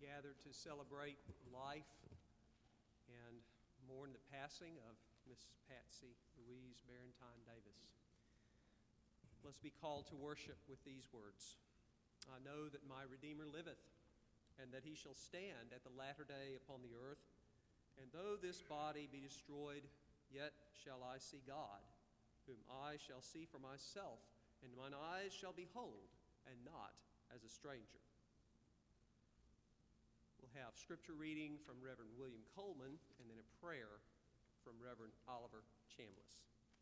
gathered to celebrate life and mourn the passing of Miss Patsy Louise Barentine Davis. Let's be called to worship with these words. I know that my Redeemer liveth, and that he shall stand at the latter day upon the earth. And though this body be destroyed, yet shall I see God, whom I shall see for myself, and mine eyes shall behold, and not as a stranger. We'll have scripture reading from Reverend William Coleman, and then a prayer from Reverend Oliver Chambliss.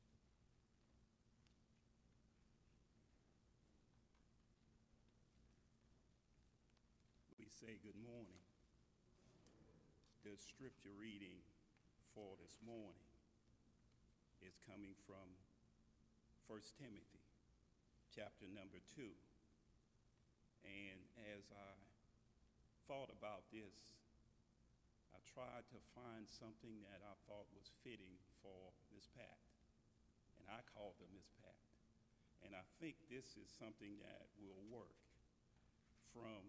We say good morning. The scripture reading for this morning is coming from 1 Timothy, chapter number 2. And as I thought about this, I tried to find something that I thought was fitting for Miss Pat. And I called her Miss Pat. And I think this is something that will work from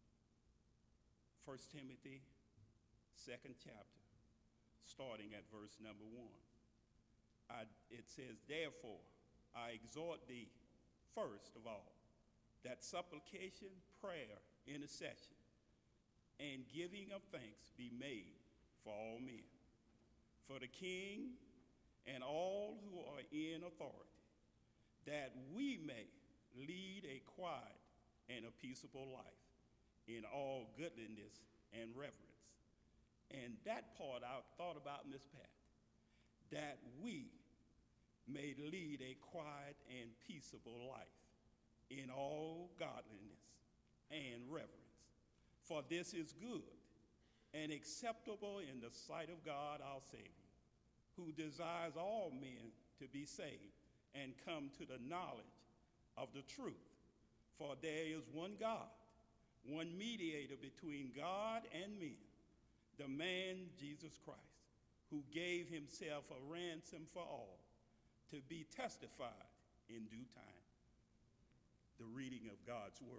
1 Timothy, 2nd chapter, starting at verse number 1. It says, "Therefore, I exhort thee, first of all, that supplication, prayer, intercession, and giving of thanks be made for all men, for the king and all who are in authority, that we may lead a quiet and a peaceable life in all goodliness and reverence." And that part I thought about Miss Pat, that we may lead a quiet and peaceable life in all godliness and reverence. For this is good and acceptable in the sight of God our Savior, who desires all men to be saved and come to the knowledge of the truth. For there is one God, one mediator between God and men, the man Jesus Christ, who gave himself a ransom for all, to be testified in due time. The reading of God's word.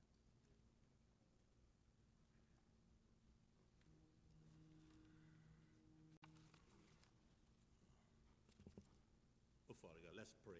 Oh, Father God, let's pray.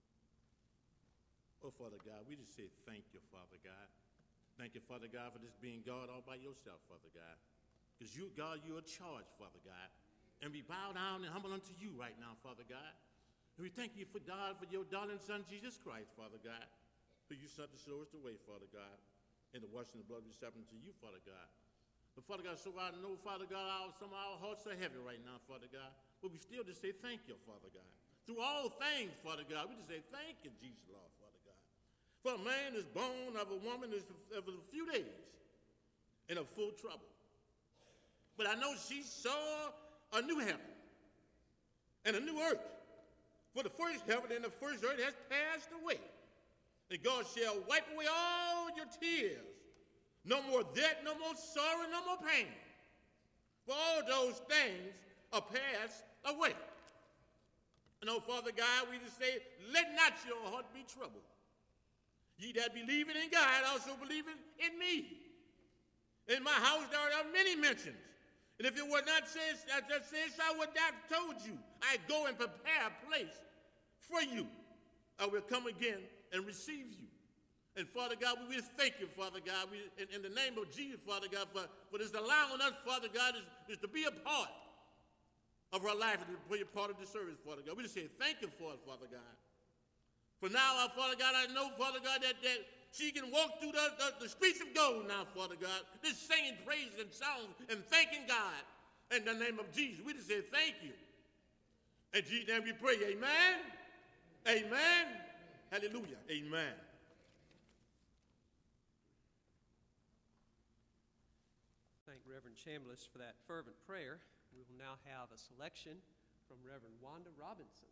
Oh, Father God, we just say thank you, Father God. Thank you, Father God, for this being God all by yourself, Father God. Because you, God, you're in charge, Father God. And we bow down and humble unto you right now, Father God. And we thank you for God, for your darling Son, Jesus Christ, Father God, who you sent to show us the way, Father God, and the washing of the blood we accepting to you, Father God. But Father God, so I know, Father God, some of our hearts are heavy right now, Father God. But we still just say thank you, Father God. Through all things, Father God, we just say thank you, Jesus, Lord, Father God. For a man is born of a woman is of a few days in a full trouble. But I know she saw a new heaven and a new earth. For the first heaven and the first earth has passed away. And God shall wipe away all your tears. No more debt, no more sorrow, no more pain. For all those things are passed away. And oh, Father God, we just say, let not your heart be troubled. Ye that believe in God also believe in me. In my house there are many mansions. And if it were not said, I would not have told you. I go and prepare a place for you. I will come again and receive you. And Father God, we will thank you, Father God, in the name of Jesus, Father God, for this allowing us, Father God, is to be a part of our life and to be a part of the service, Father God. We just say thank you for it, Father God. For now, Father God, I know, Father God, that she can walk through the streets of gold now, Father God, just singing praises and songs and thanking God in the name of Jesus. We just say thank you. In Jesus' name we pray, amen, amen, hallelujah, amen. Thank Reverend Chambliss for that fervent prayer. We will now have a selection from Reverend Wanda Robinson.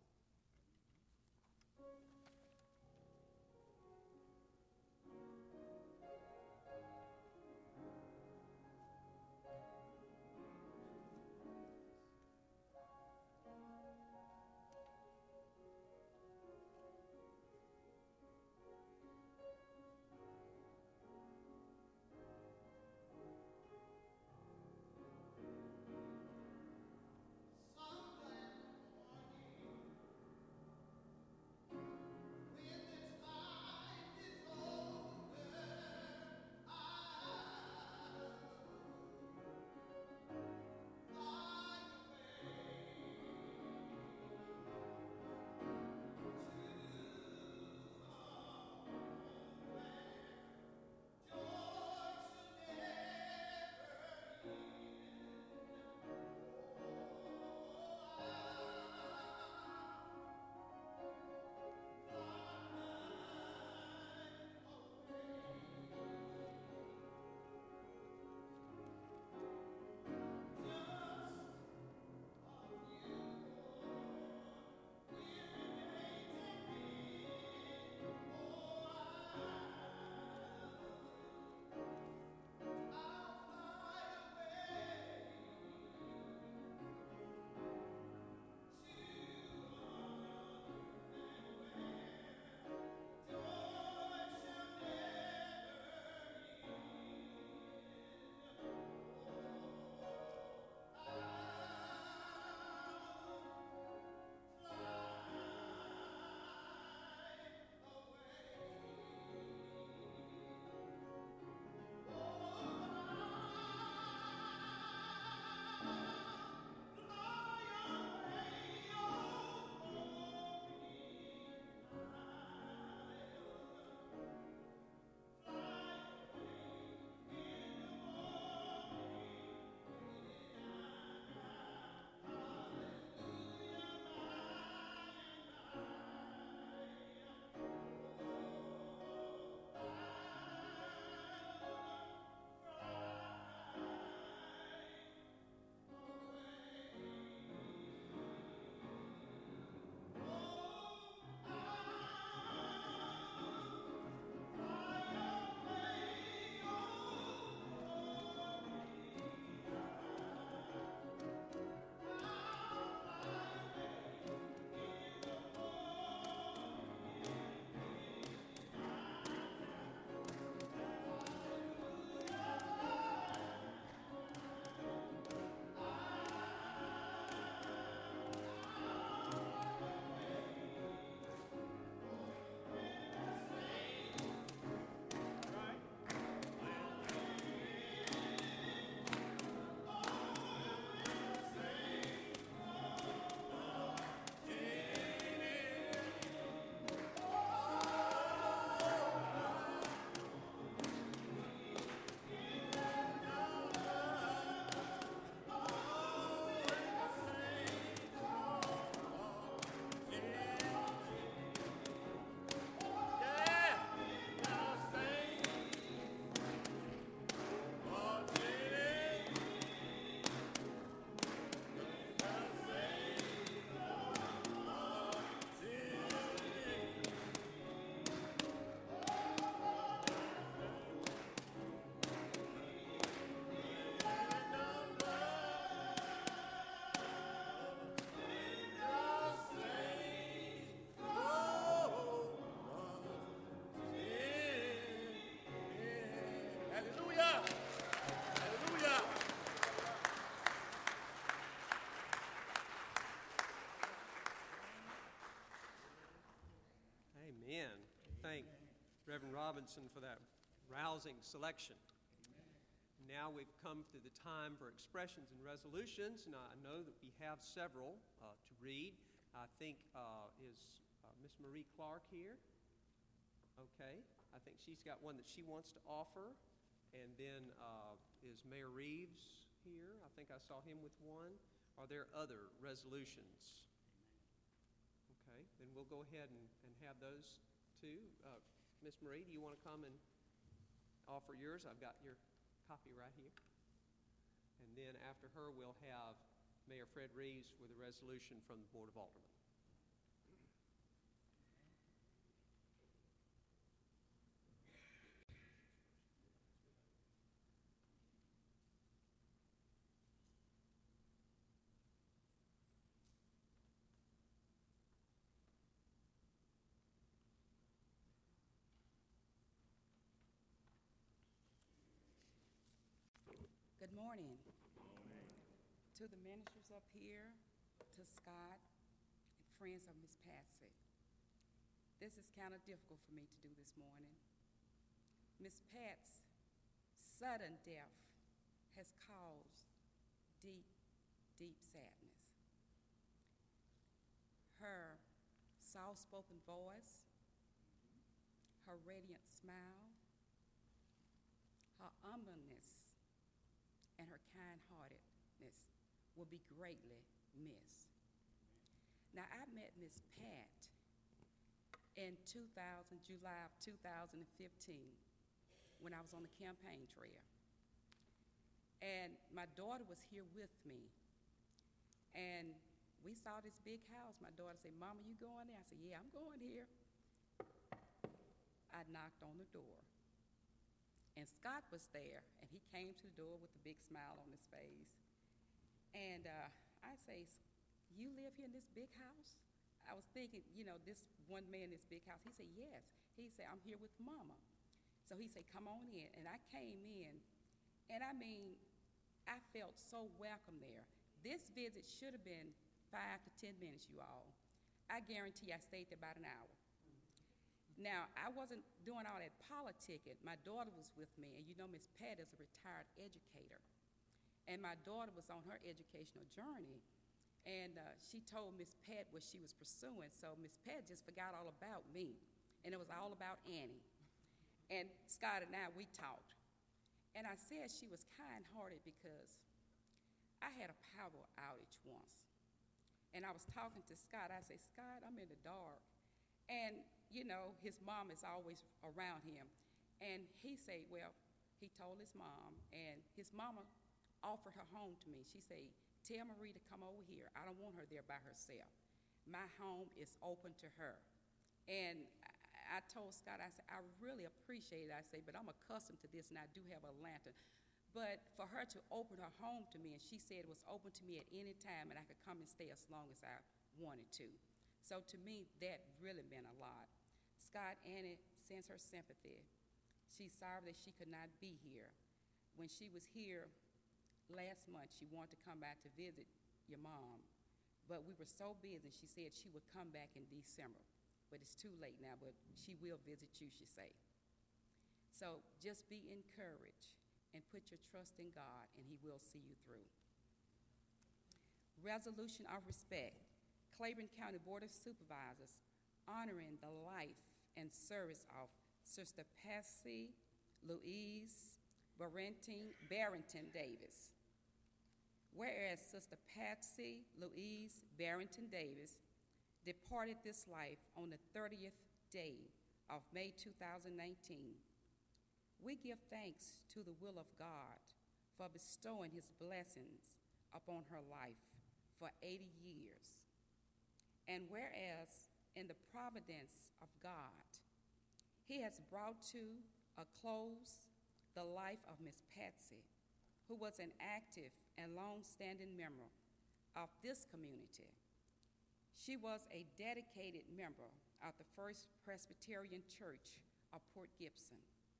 Reverend Robinson for that rousing selection. Now we've come to the time for expressions and resolutions, and I know that we have several to read. I think, is Miss Marie Clark here? Okay. I think she's got one that she wants to offer. And then is Mayor Reeves here? I think I saw him with one. Are there other resolutions? Okay. Then we'll go ahead and have those two. Miss Marie, do you want to come and offer yours? I've got your copy right here. And then after her, we'll have Mayor Fred Reeves with a resolution from the Board of Aldermen. Good morning. To the ministers up here, to Scott, and friends of Miss Patsy. This is kind of difficult for me to do this morning. Miss Pat's sudden death has caused deep, deep sadness. Her soft-spoken voice, her radiant smile, her humbleness, and her kind-heartedness will be greatly missed. Now, I met Miss Pat in July of 2015, when I was on the campaign trail. And my daughter was here with me. And we saw this big house. My daughter said, "Mama, you going there?" I said, "Yeah, I'm going here." I knocked on the door. And Scott was there, and he came to the door with a big smile on his face. And I say, "You live here in this big house?" I was thinking, this one man in this big house. He said, "Yes." He said, "I'm here with Mama." So he said, "Come on in." And I came in, and I felt so welcome there. This visit should have been 5 to 10 minutes, you all. I guarantee I stayed there about an hour. Now, I wasn't doing all that politicking. My daughter was with me, and Miss Pat is a retired educator. And my daughter was on her educational journey, and she told Miss Pat what she was pursuing, so Miss Pat just forgot all about me, and it was all about Annie. And Scott and I, we talked. And I said she was kind-hearted because I had a power outage once. And I was talking to Scott. I said, "Scott, I'm in the dark." And, his mom is always around him. And he said, well, he told his mom, and his mama offered her home to me. She said, "Tell Marie to come over here. I don't want her there by herself. My home is open to her." And I told Scott, I said, "I really appreciate it." I said, "But I'm accustomed to this, and I do have a lantern." But for her to open her home to me, and she said it was open to me at any time, and I could come and stay as long as I wanted to. So to me, that really meant a lot. Scott, Annie sends her sympathy. She's sorry that she could not be here. When she was here last month, she wanted to come back to visit your mom. But we were so busy, she said she would come back in December. But it's too late now, but she will visit you, she said. So just be encouraged and put your trust in God, and He will see you through. Resolution of respect. Claiborne County Board of Supervisors honoring the life and service of Sister Patsy Louise Barrington Davis. Whereas Sister Patsy Louise Barrington Davis departed this life on the 30th day of May 2019, we give thanks to the will of God for bestowing His blessings upon her life for 80 years. And whereas in the providence of God, He has brought to a close the life of Miss Patsy, who was an active and long-standing member of this community. She was a dedicated member of the First Presbyterian Church of Port Gibson,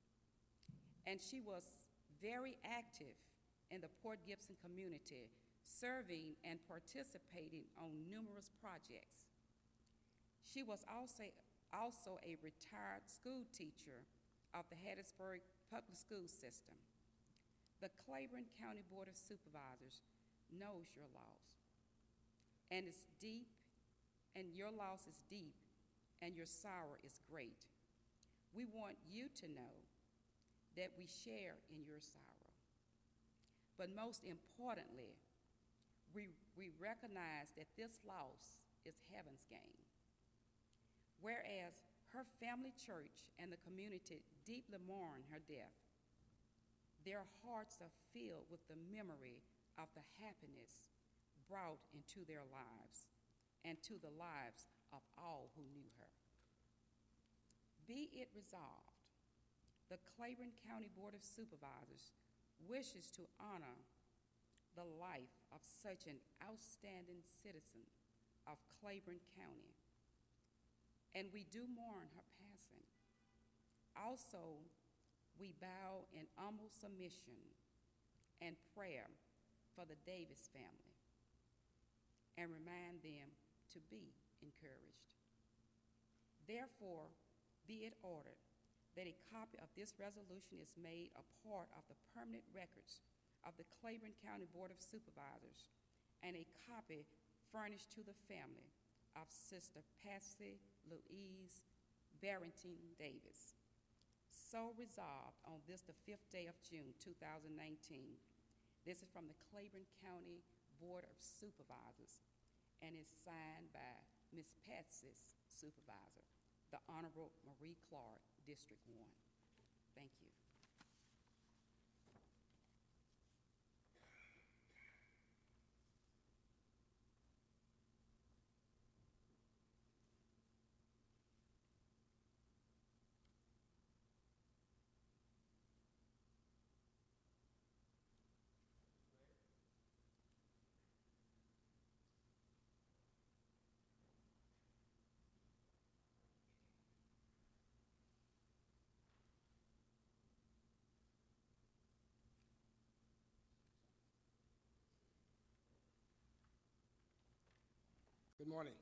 and she was very active in the Port Gibson community, serving and participating on numerous projects. She was also a retired school teacher of the Hattiesburg Public School System. The Claiborne County Board of Supervisors knows your loss, and it's deep, and your loss is deep, and your sorrow is great. We want you to know that we share in your sorrow. But most importantly, we recognize that this loss is heaven's gain. Whereas her family, church, and the community deeply mourn her death, their hearts are filled with the memory of the happiness brought into their lives and to the lives of all who knew her. Be it resolved, the Claiborne County Board of Supervisors wishes to honor the life of such an outstanding citizen of Claiborne County, and we do mourn her passing. Also, we bow in humble submission and prayer for the Davis family and remind them to be encouraged. Therefore, be it ordered that a copy of this resolution is made a part of the permanent records of the Claiborne County Board of Supervisors, and a copy furnished to the family of Sister Patsy Louise Barrington Davis. So resolved on this, the 5th day of June, 2019. This is from the Claiborne County Board of Supervisors, and is signed by Ms. Patsy's supervisor, the Honorable Marie Clark, District 1. Thank you. Good morning.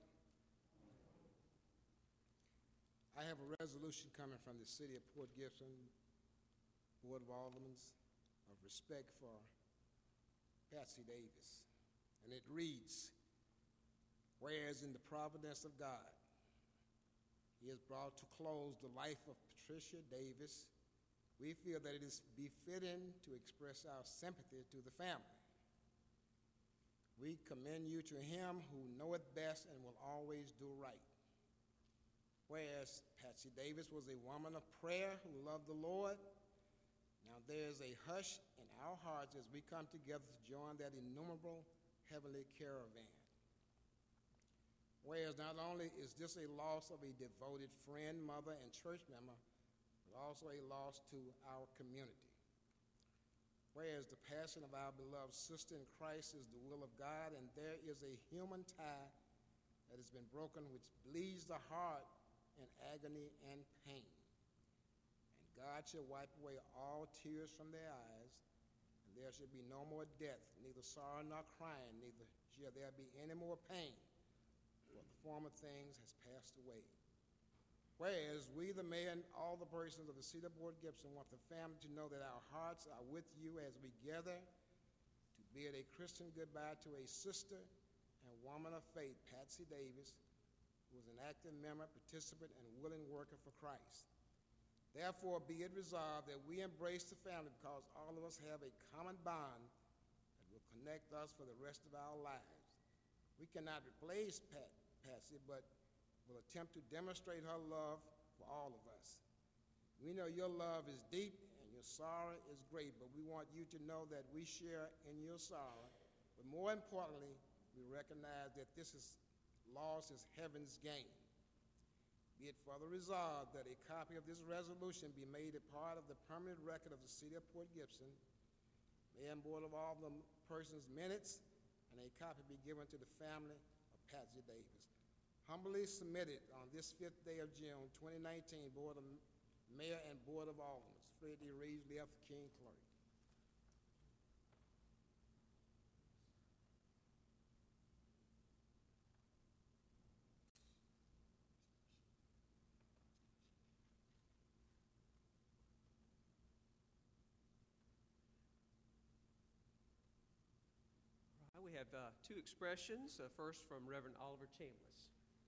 I have a resolution coming from the City of Port Gibson Board of Aldermen of respect for Patsy Davis. And it reads, whereas in the providence of God, He has brought to close the life of Patricia Davis, we feel that it is befitting to express our sympathy to the family. We commend you to Him who knoweth best and will always do right. Whereas Patsy Davis was a woman of prayer who loved the Lord, now there is a hush in our hearts as we come together to join that innumerable heavenly caravan. Whereas not only is this a loss of a devoted friend, mother, and church member, but also a loss to our community. Whereas the passing of our beloved sister in Christ is the will of God, and there is a human tie that has been broken which bleeds the heart in agony and pain. And God shall wipe away all tears from their eyes, and there shall be no more death, neither sorrow nor crying, neither shall there be any more pain, for the former things has passed away. Whereas we, the mayor, and all the persons of the City of Port Gibson want the family to know that our hearts are with you as we gather to bid a Christian goodbye to a sister and woman of faith, Patsy Davis, who was an active member, participant, and willing worker for Christ. Therefore, be it resolved that we embrace the family because all of us have a common bond that will connect us for the rest of our lives. We cannot replace Patsy, but will attempt to demonstrate her love for all of us. We know your love is deep and your sorrow is great, but we want you to know that we share in your sorrow. But more importantly, we recognize that this loss is heaven's gain. Be it further resolved that a copy of this resolution be made a part of the permanent record of the City of Port Gibson, Mayor and Board of Aldermen persons' minutes, and a copy be given to the family of Patsy Davis. Humbly submitted on this 5th day of June, 2019, Board of Mayor and Board of Aldermen. Fred D. Reeves, F. King Clerk. have two expressions. First from Reverend Oliver Chambliss.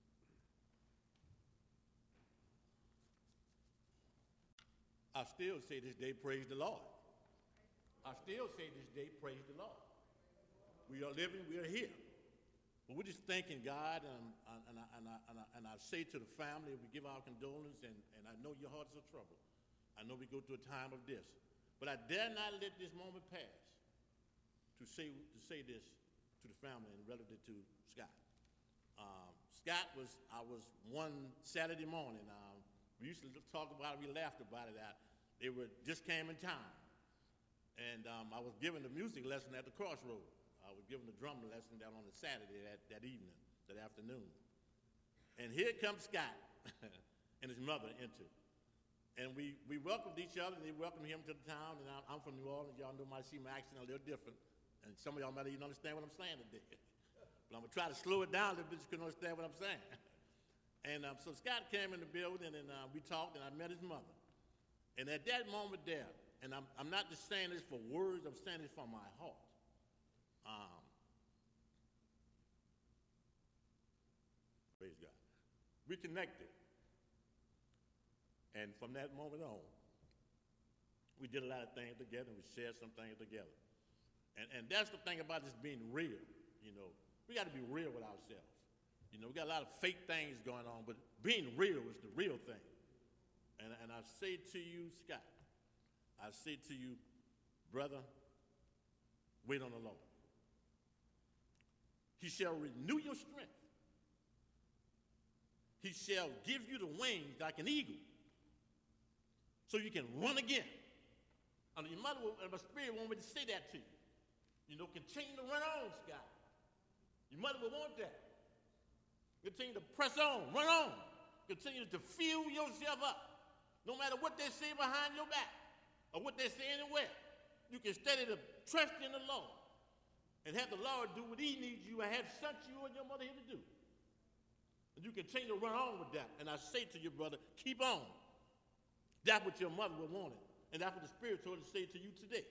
I still say this day, praise the Lord. I still say this day, praise the Lord. We are living, we are here. But we're just thanking God, and I say to the family, we give our condolences, and I know your hearts are troubled. I know we go through a time of this. But I dare not let this moment pass to say this to the family and relative to Scott. Scott I was one Saturday morning, we used to talk about it, we laughed about it. They just came in town. And I was given the music lesson at the Crossroads. I was given the drum lesson down on the Saturday that evening, that afternoon. And here comes Scott and his mother entered. And we welcomed each other, and they welcomed him to the town. And I'm from New Orleans. Y'all know my accent a little different. And some of y'all might even understand what I'm saying today. But I'm going to try to slow it down a little bit so you can understand what I'm saying. And so Scott came in the building, and we talked, and I met his mother. And at that moment there, and I'm not just saying this for words, I'm saying this from my heart. Praise God. We connected. And from that moment on, we did a lot of things together, and we shared some things together. And that's the thing about this being real, you know. We got to be real with ourselves. You know, we got a lot of fake things going on, but being real is the real thing. And I say to you, Scott, I say to you, brother, wait on the Lord. He shall renew your strength. He shall give you the wings like an eagle, so you can run again. And your mother and my spirit want me to say that to you. You know, continue to run on, Scott. Your mother will want that. Continue to press on, run on. Continue to fuel yourself up. No matter what they say behind your back or what they say anywhere, you can study to trust in the Lord and have the Lord do what he needs you and have sent you and your mother here to do. And you continue to run on with that. And I say to you, brother, keep on. That's what your mother would want it. And that's what the Spirit told her to say to you today.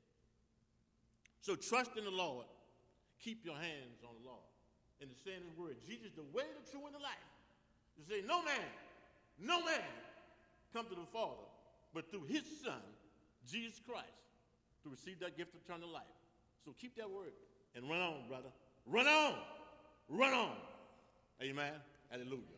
So trust in the Lord. Keep your hands on the Lord. And to say in his word, Jesus, the way, the truth, and the life. To say, no man come to the Father, but through his Son, Jesus Christ, to receive that gift of eternal life. So keep that word and run on, brother. Run on. Run on. Amen. Hallelujah.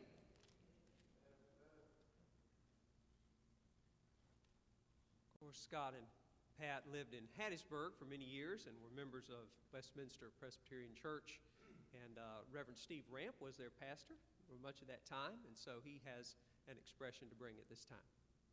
Of course, Scott and Pat lived in Hattiesburg for many years and were members of Westminster Presbyterian Church. And Reverend Steve Ramp was their pastor for much of that time, and so he has an expression to bring at this time.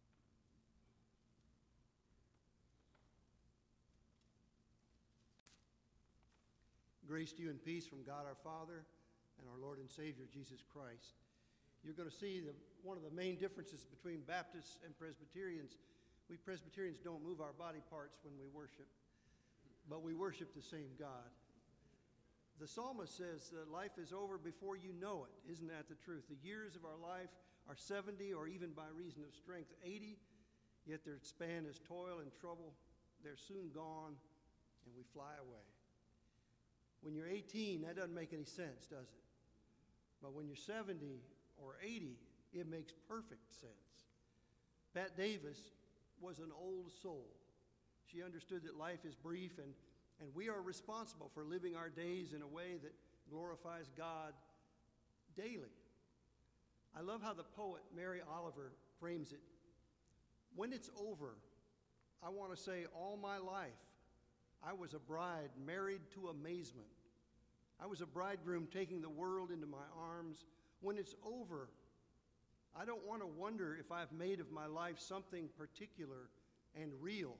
Grace to you and peace from God our Father and our Lord and Savior Jesus Christ. You're going to see one of the main differences between Baptists and Presbyterians. We Presbyterians don't move our body parts when we worship, but we worship the same God. The psalmist says that life is over before you know it. Isn't that the truth? The years of our life are 70, or even by reason of strength 80, yet their span is toil and trouble. They're soon gone, and we fly away. When you're 18, that doesn't make any sense, does it? But when you're 70 or 80, it makes perfect sense. Pat Davis was an old soul. She understood that life is brief, and we are responsible for living our days in a way that glorifies God daily. I love how the poet Mary Oliver frames it. When it's over, I want to say all my life, I was a bride married to amazement. I was a bridegroom taking the world into my arms. When it's over, I don't want to wonder if I've made of my life something particular and real.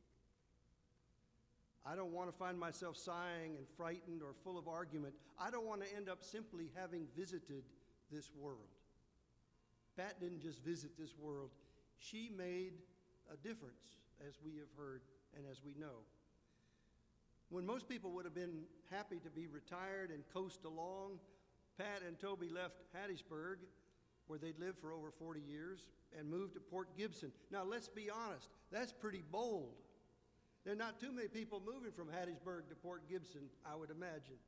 I don't want to find myself sighing and frightened or full of argument. I don't want to end up simply having visited this world. Pat didn't just visit this world. She made a difference, as we have heard and as we know. When most people would have been happy to be retired and coast along, Pat and Toby left Hattiesburg, where they'd lived for over 40 years, and moved to Port Gibson. Now, let's be honest, that's pretty bold. There are not too many people moving from Hattiesburg to Port Gibson, I would imagine.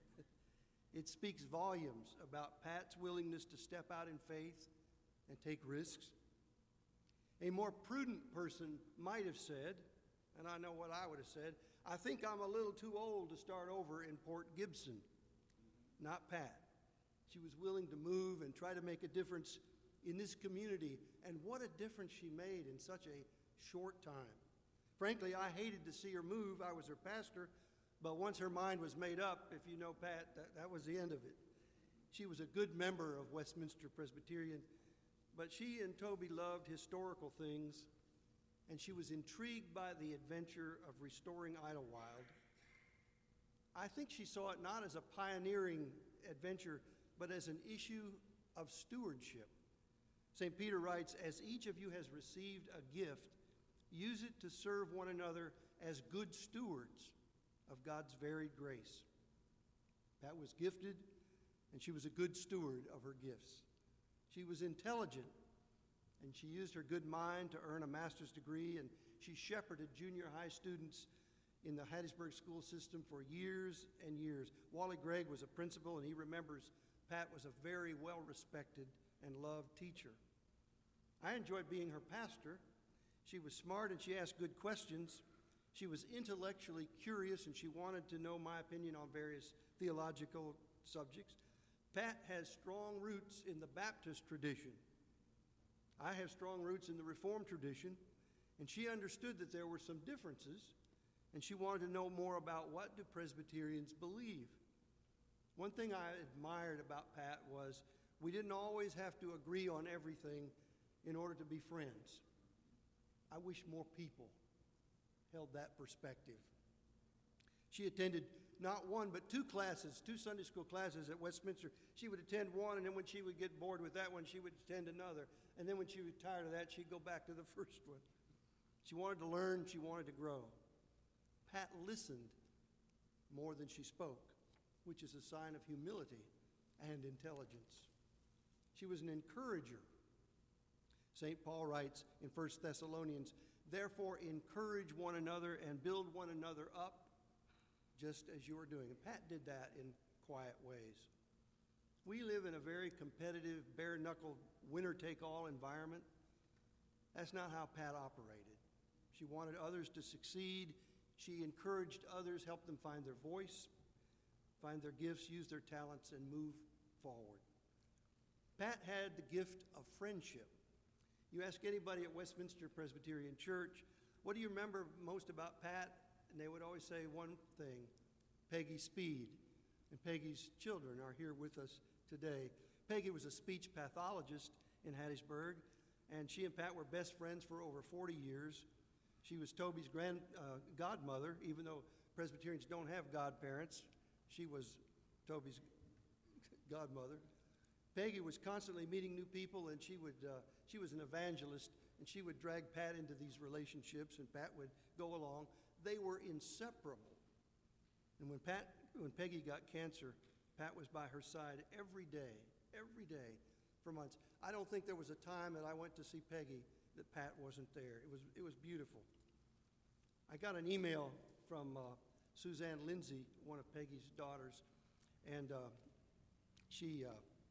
It speaks volumes about Pat's willingness to step out in faith and take risks. A more prudent person might have said, and I know what I would have said, I think I'm a little too old to start over in Port Gibson. Not Pat. She was willing to move and try to make a difference in this community, and what a difference she made in such a short time. Frankly, I hated to see her move. I was her pastor, but once her mind was made up, if you know Pat, that was the end of it. She was a good member of Westminster Presbyterian, but she and Toby loved historical things, and she was intrigued by the adventure of restoring Idlewild. I think she saw it not as a pioneering adventure, but as an issue of stewardship. St. Peter writes, as each of you has received a gift, use it to serve one another as good stewards of God's varied grace. Pat was gifted, and she was a good steward of her gifts. She was intelligent, and she used her good mind to earn a master's degree, and she shepherded junior high students in the Hattiesburg school system for years and years. Wally Gregg was a principal, and he remembers Pat was a very well-respected and loved teacher. I enjoyed being her pastor. She was smart and she asked good questions. She was intellectually curious and she wanted to know my opinion on various theological subjects. Pat has strong roots in the Baptist tradition. I have strong roots in the Reformed tradition, and she understood that there were some differences, and she wanted to know more about what do Presbyterians believe. One thing I admired about Pat was we didn't always have to agree on everything in order to be friends. I wish more people held that perspective. She attended not one but two classes, two Sunday school classes at Westminster. She would attend one, and then when she would get bored with that one, she would attend another. And then when she was tired of that, she'd go back to the first one. She wanted to learn, she wanted to grow. Pat listened more than she spoke, which is a sign of humility and intelligence. She was an encourager. St. Paul writes in 1 Thessalonians, therefore encourage one another and build one another up just as you are doing. And Pat did that in quiet ways. We live in a very competitive, bare-knuckled, winner-take-all environment. That's not how Pat operated. She wanted others to succeed. She encouraged others, helped them find their voice, find their gifts, use their talents, and move forward. Pat had the gift of friendship. You ask anybody at Westminster Presbyterian Church, what do you remember most about Pat? And they would always say one thing, Peggy Speed. And Peggy's children are here with us today. Peggy was a speech pathologist in Hattiesburg, and she and Pat were best friends for over 40 years. She was Toby's godmother, even though Presbyterians don't have godparents. She was Toby's godmother. Peggy was constantly meeting new people, and she was an evangelist, and she would drag Pat into these relationships, and Pat would go along. They were inseparable. And when Peggy got cancer, Pat was by her side every day for months. I don't think there was a time that I went to see Peggy that Pat wasn't there. It was beautiful. I got an email from Suzanne Lindsay, one of Peggy's daughters, and she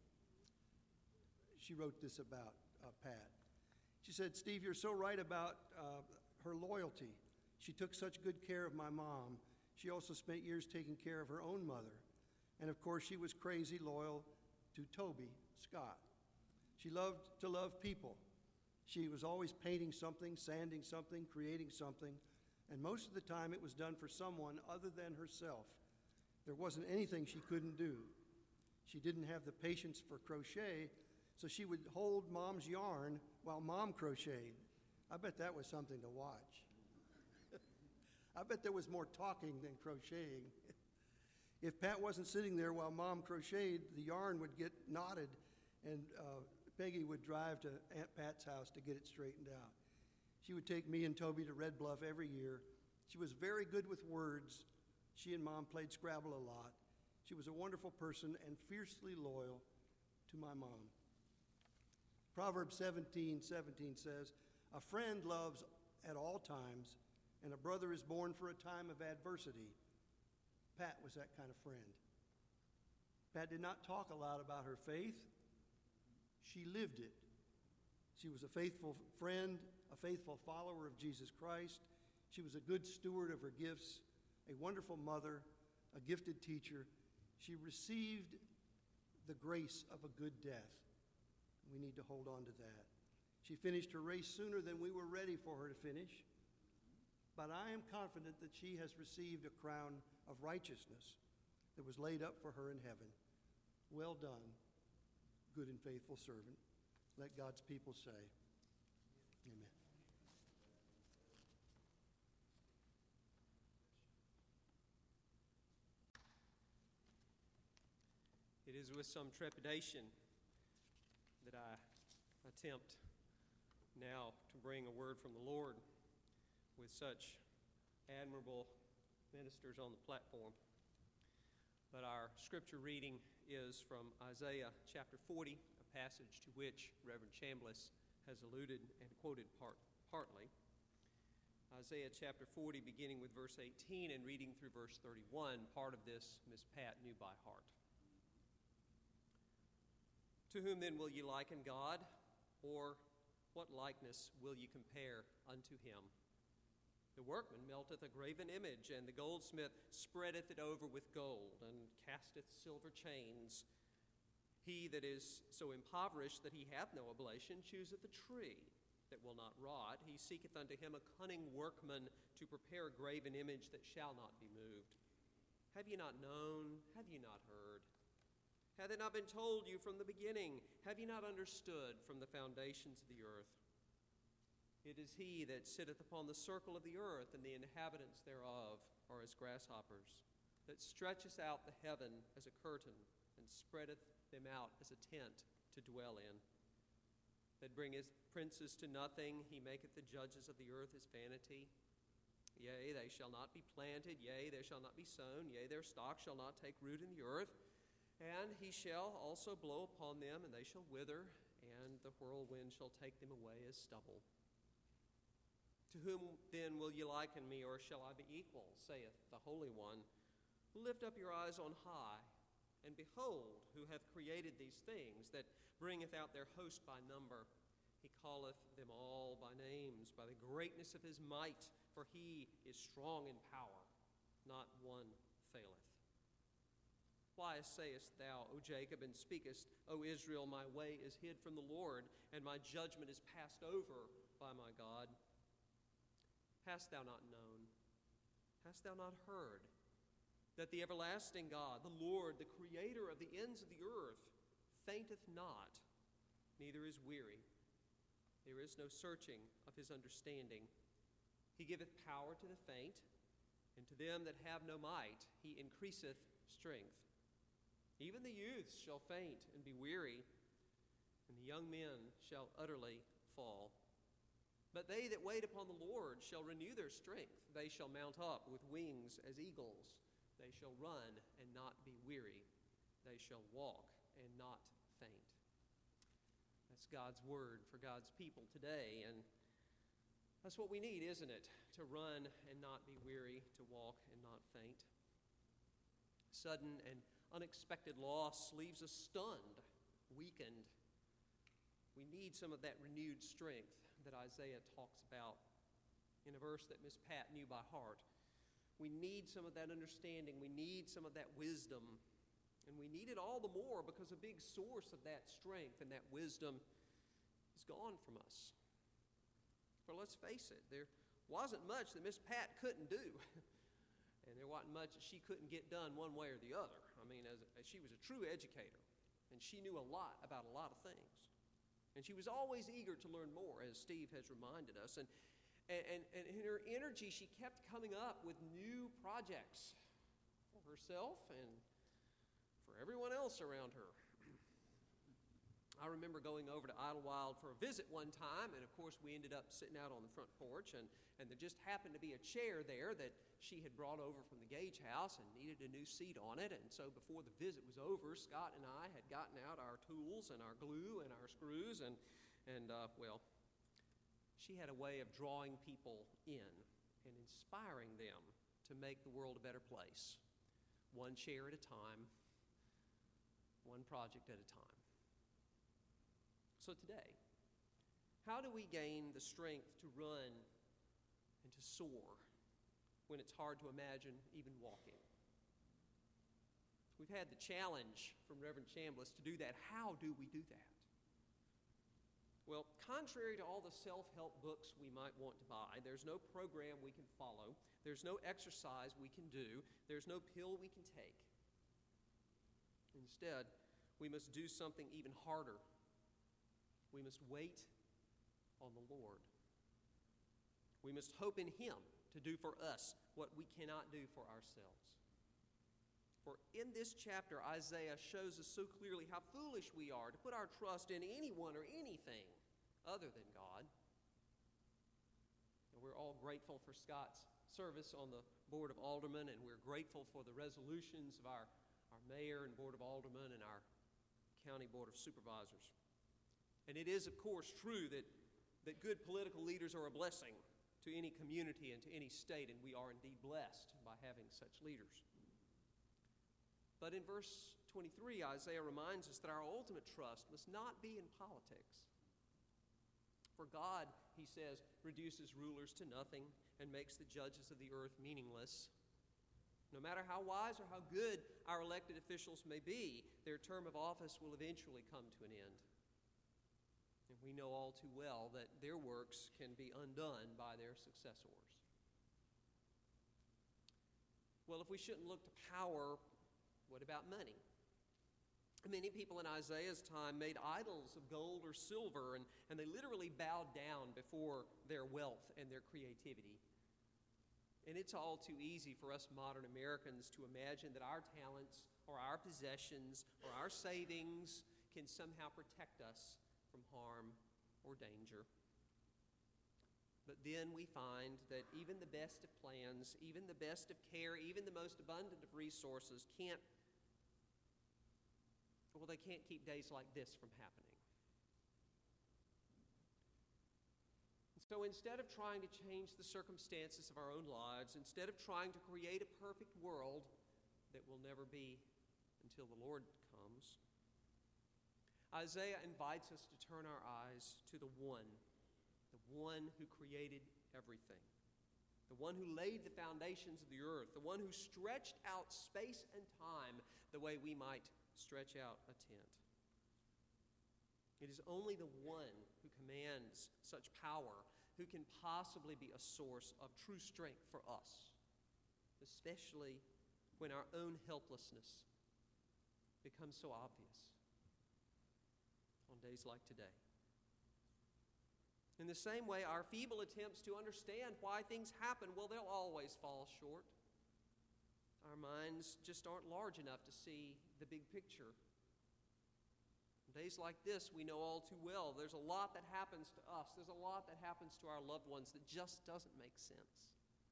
wrote this about Pat. She said, Steve, you're so right about her loyalty. She took such good care of my mom. She also spent years taking care of her own mother. And of course, she was crazy loyal to Toby Scott. She loved to love people. She was always painting something, sanding something, creating something, and most of the time it was done for someone other than herself. There wasn't anything she couldn't do. She didn't have the patience for crochet, so she would hold Mom's yarn while Mom crocheted. I bet that was something to watch. I bet there was more talking than crocheting. If Pat wasn't sitting there while Mom crocheted, the yarn would get knotted, and Peggy would drive to Aunt Pat's house to get it straightened out. She would take me and Toby to Red Bluff every year. She was very good with words. She and Mom played Scrabble a lot. She was a wonderful person and fiercely loyal to my mom. Proverbs 17:17 says, a friend loves at all times, and a brother is born for a time of adversity. Pat was that kind of friend. Pat did not talk a lot about her faith. She lived it. She was a faithful friend, a faithful follower of Jesus Christ. She was a good steward of her gifts, a wonderful mother, a gifted teacher. She received the grace of a good death. We need to hold on to that. She finished her race sooner than we were ready for her to finish. But I am confident that she has received a crown of righteousness that was laid up for her in heaven. Well done, good and faithful servant. Let God's people say, amen. It is with some trepidation that I attempt now to bring a word from the Lord with such admirable ministers on the platform. But our scripture reading is from Isaiah chapter 40, a passage to which Reverend Chambliss has alluded and quoted partly. Isaiah chapter 40, beginning with verse 18 and reading through verse 31. Part of this Miss Pat knew by heart. To whom then will ye liken God, or what likeness will ye compare unto him? The workman melteth a graven image, and the goldsmith spreadeth it over with gold, and casteth silver chains. He that is so impoverished that he hath no oblation chooseth a tree that will not rot. He seeketh unto him a cunning workman to prepare a graven image that shall not be moved. Have ye not known? Have ye not heard? Hath it not been told you from the beginning? Have ye not understood from the foundations of the earth? It is he that sitteth upon the circle of the earth, and the inhabitants thereof are as grasshoppers, that stretcheth out the heaven as a curtain, and spreadeth them out as a tent to dwell in, that bringeth princes to nothing. He maketh the judges of the earth his vanity. Yea, they shall not be planted, yea, they shall not be sown, yea, their stock shall not take root in the earth. And he shall also blow upon them, and they shall wither, and the whirlwind shall take them away as stubble. To whom then will ye liken me, or shall I be equal, saith the Holy One? Lift up your eyes on high, and behold, who hath created these things, that bringeth out their host by number. He calleth them all by names, by the greatness of his might, for he is strong in power, not one faileth. Why sayest thou, O Jacob, and speakest, O Israel, my way is hid from the Lord, and my judgment is passed over by my God? Hast thou not known? Hast thou not heard that the everlasting God, the Lord, the creator of the ends of the earth, fainteth not, neither is weary? There is no searching of his understanding. He giveth power to the faint, and to them that have no might he increaseth strength. Even the youths shall faint and be weary, and the young men shall utterly fall. But they that wait upon the Lord shall renew their strength. They shall mount up with wings as eagles. They shall run and not be weary. They shall walk and not faint. That's God's word for God's people today, and that's what we need, isn't it? To run and not be weary, to walk and not faint. Sudden and unexpected loss leaves us stunned, weakened. We need some of that renewed strength that Isaiah talks about in a verse that Miss Pat knew by heart. We need some of that understanding. We need some of that wisdom. And we need it all the more because a big source of that strength and that wisdom is gone from us. For let's face it, there wasn't much that Miss Pat couldn't do. And there wasn't much that she couldn't get done one way or the other. I mean, as she was a true educator, and she knew a lot about a lot of things. And she was always eager to learn more, as Steve has reminded us. And in her energy, she kept coming up with new projects for herself and for everyone else around her. I remember going over to Idlewild for a visit one time, and of course we ended up sitting out on the front porch, and there just happened to be a chair there that she had brought over from the Gage house and needed a new seat on it. And so before the visit was over, Scott and I had gotten out our tools and our glue and our screws, and well, she had a way of drawing people in and inspiring them to make the world a better place, one chair at a time, one project at a time. So today, how do we gain the strength to run and to soar when it's hard to imagine even walking? We've had the challenge from Reverend Chambliss to do that. How do we do that? Well, contrary to all the self-help books we might want to buy, there's no program we can follow, there's no exercise we can do, there's no pill we can take. Instead, we must do something even harder. We must wait on the Lord. We must hope in Him to do for us what we cannot do for ourselves. For in this chapter, Isaiah shows us so clearly how foolish we are to put our trust in anyone or anything other than God. And we're all grateful for Scott's service on the Board of Aldermen, and we're grateful for the resolutions of our mayor and Board of Aldermen and our County Board of Supervisors. And it is, of course, true that good political leaders are a blessing to any community and to any state, and we are indeed blessed by having such leaders. But in verse 23, Isaiah reminds us that our ultimate trust must not be in politics. For God, he says, reduces rulers to nothing and makes the judges of the earth meaningless. No matter how wise or how good our elected officials may be, their term of office will eventually come to an end. And we know all too well that their works can be undone by their successors. Well, if we shouldn't look to power, what about money? Many people in Isaiah's time made idols of gold or silver, and they literally bowed down before their wealth and their creativity. And it's all too easy for us modern Americans to imagine that our talents or our possessions or our savings can somehow protect us from harm or danger. But then we find that even the best of plans, even the best of care, even the most abundant of resources they can't keep days like this from happening. So instead of trying to change the circumstances of our own lives, instead of trying to create a perfect world that will never be until the Lord comes, Isaiah invites us to turn our eyes to the one who created everything, the one who laid the foundations of the earth, the one who stretched out space and time the way we might stretch out a tent. It is only the one who commands such power who can possibly be a source of true strength for us, especially when our own helplessness becomes so obvious on days like today. In the same way, our feeble attempts to understand why things happen, well, they'll always fall short. Our minds just aren't large enough to see the big picture. On days like this, we know all too well there's a lot that happens to us. There's a lot that happens to our loved ones that just doesn't make sense.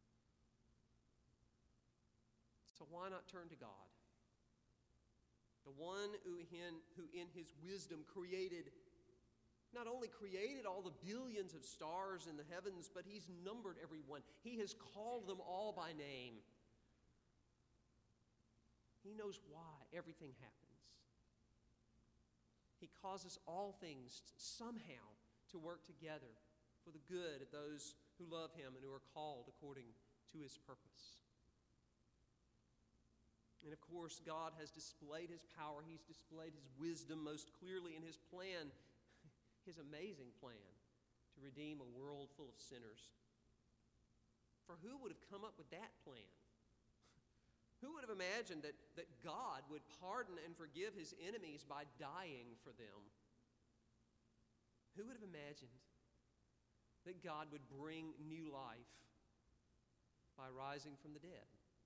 So why not turn to God? The one who in his wisdom not only created all the billions of stars in the heavens, but he's numbered every one. He has called them all by name. He knows why everything happens. He causes all things somehow to work together for the good of those who love him and who are called according to his purpose. And of course, God has displayed his power. He's displayed his wisdom most clearly in his plan, his amazing plan to redeem a world full of sinners. For who would have come up with that plan? Who would have imagined that God would pardon and forgive his enemies by dying for them? Who would have imagined that God would bring new life by rising from the dead?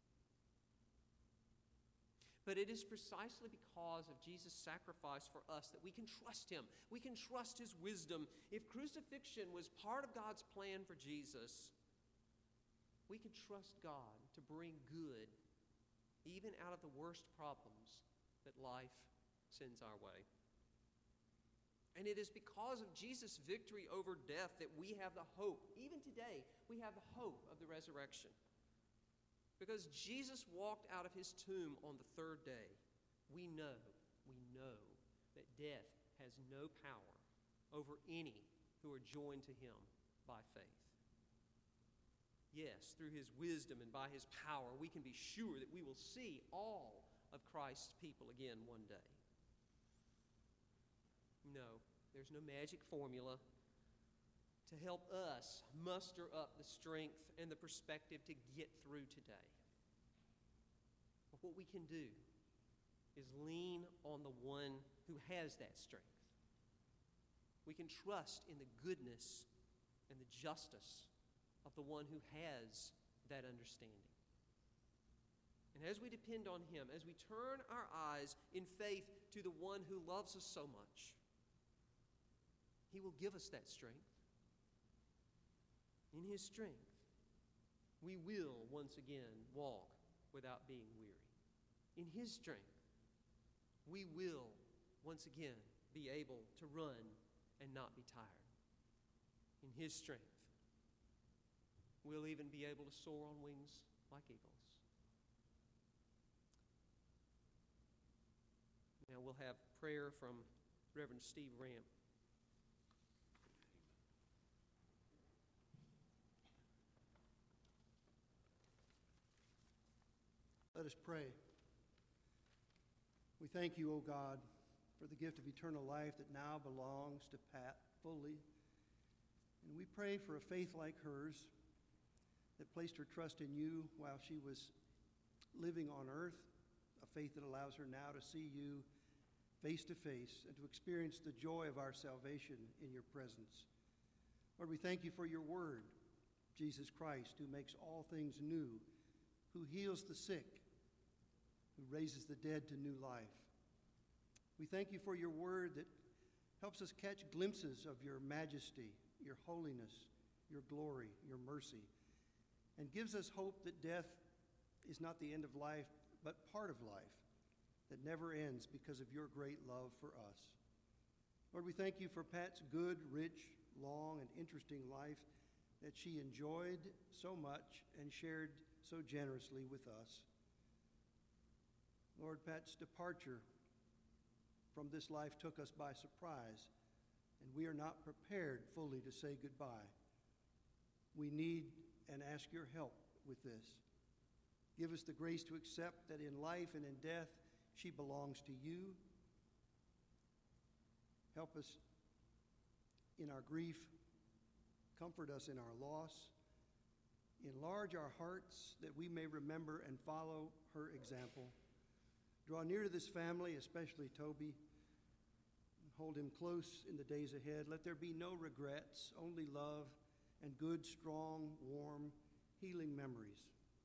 But it is precisely because of Jesus' sacrifice for us that we can trust him. We can trust his wisdom. If crucifixion was part of God's plan for Jesus, we can trust God to bring good even out of the worst problems that life sends our way. And it is because of Jesus' victory over death that we have the hope. Even today, we have the hope of the resurrection. Because Jesus walked out of his tomb on the third day, we know that death has no power over any who are joined to him by faith. Yes, through his wisdom and by his power, we can be sure that we will see all of Christ's people again one day. No, there's no magic formula to help us muster up the strength and the perspective to get through today. But what we can do is lean on the one who has that strength. We can trust in the goodness and the justice of the one who has that understanding. And as we depend on him, as we turn our eyes in faith to the one who loves us so much, he will give us that strength. In his strength, we will once again walk without being weary. In his strength, we will once again be able to run and not be tired. In his strength, we'll even be able to soar on wings like eagles. Now we'll have prayer from Reverend Steve Ramp. Let us pray. We thank you, O God, for the gift of eternal life that now belongs to Pat fully. And we pray for a faith like hers that placed her trust in you while she was living on earth, a faith that allows her now to see you face to face and to experience the joy of our salvation in your presence. Lord, we thank you for your word, Jesus Christ, who makes all things new, who heals the sick, who raises the dead to new life. We thank you for your word that helps us catch glimpses of your majesty, your holiness, your glory, your mercy, and gives us hope that death is not the end of life, but part of life that never ends because of your great love for us. Lord, we thank you for Pat's good, rich, long, and interesting life that she enjoyed so much and shared so generously with us. Lord, Pat's departure from this life took us by surprise, and we are not prepared fully to say goodbye. We need and ask your help with this. Give us the grace to accept that in life and in death, she belongs to you. Help us in our grief. Comfort us in our loss. Enlarge our hearts that we may remember and follow her example. Draw near to this family, especially Toby. Hold him close in the days ahead. Let there be no regrets, only love and good, strong, warm, healing memories.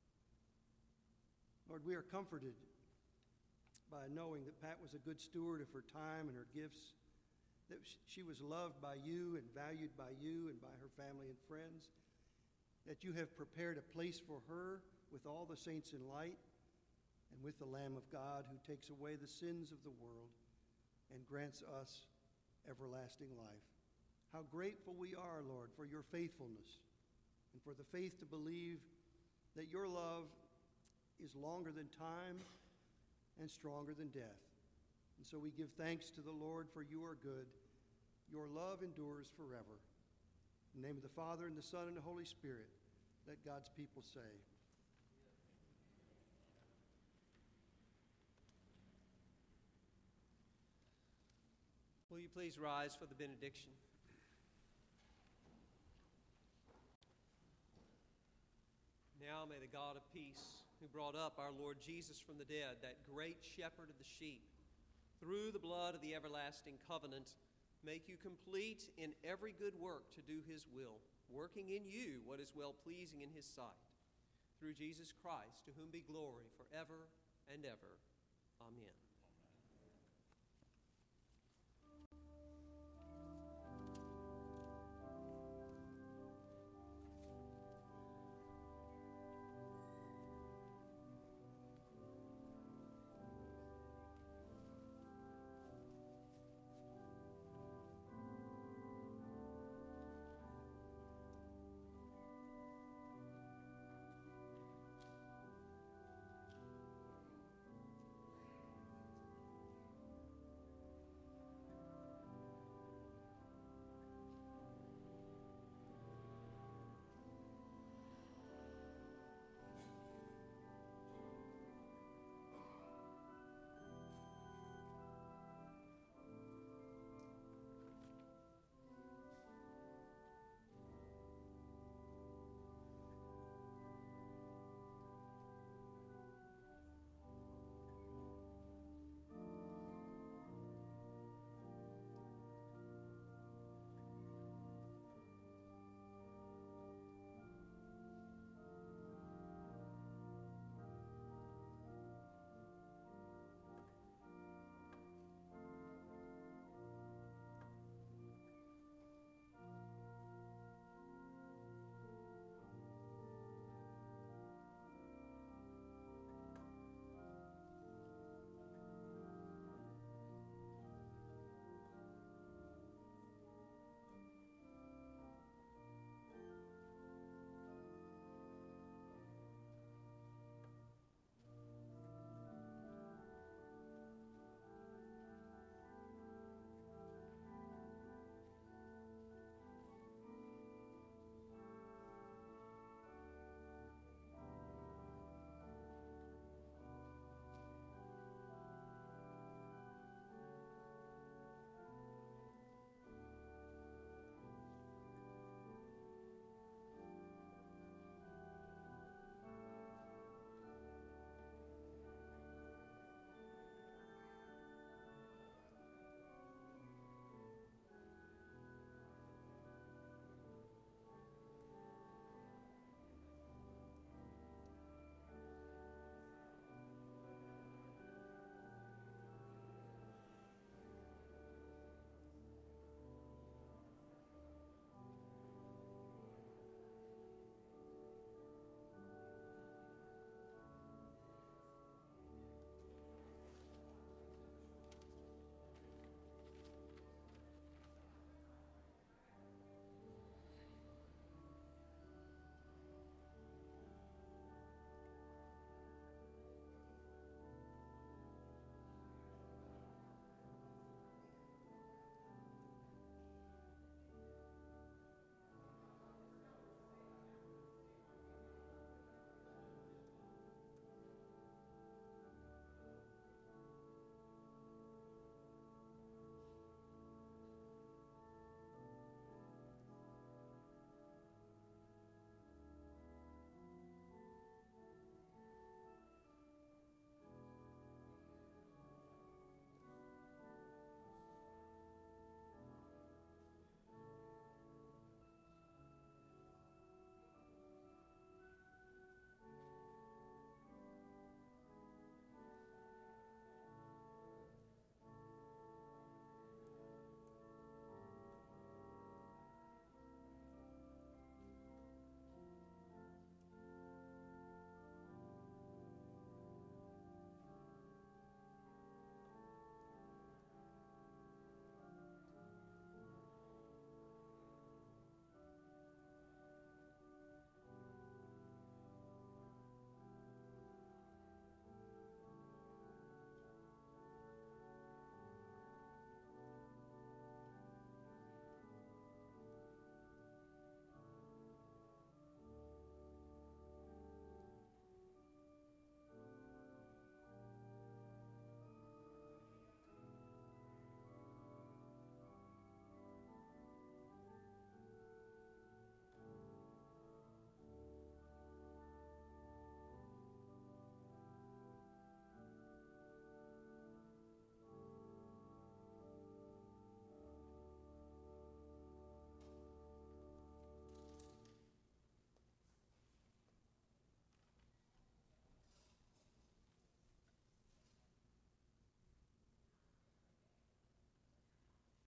Lord, we are comforted by knowing that Pat was a good steward of her time and her gifts, that she was loved by you and valued by you and by her family and friends, that you have prepared a place for her with all the saints in light and with the Lamb of God who takes away the sins of the world and grants us everlasting life. How grateful we are, Lord, for your faithfulness and for the faith to believe that your love is longer than time and stronger than death. And so we give thanks to the Lord, for you are good. Your love endures forever. In the name of the Father, and the Son, and the Holy Spirit, let God's people say, will you please rise for the benediction? Now may the God of peace, who brought up our Lord Jesus from the dead, that great shepherd of the sheep, through the blood of the everlasting covenant, make you complete in every good work to do his will, working in you what is well-pleasing in his sight. Through Jesus Christ, to whom be glory forever and ever. Amen.